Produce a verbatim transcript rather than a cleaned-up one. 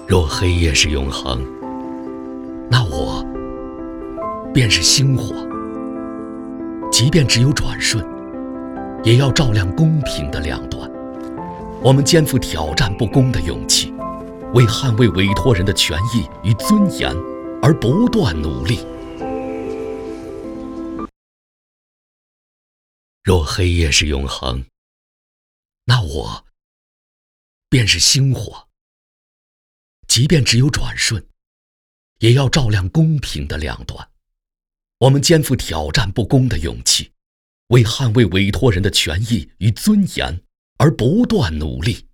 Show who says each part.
Speaker 1: 若黑夜是永恒，那我便是星火。即便只有转瞬，也要照亮公平的两端。我们肩负挑战不公的勇气，为捍卫委托人的权益与尊严而不断努力。若黑夜是永恒，那我便是星火。即便只有转瞬，也要照亮公平的两端。我们肩负挑战不公的勇气，为捍卫委托人的权益与尊严而不断努力。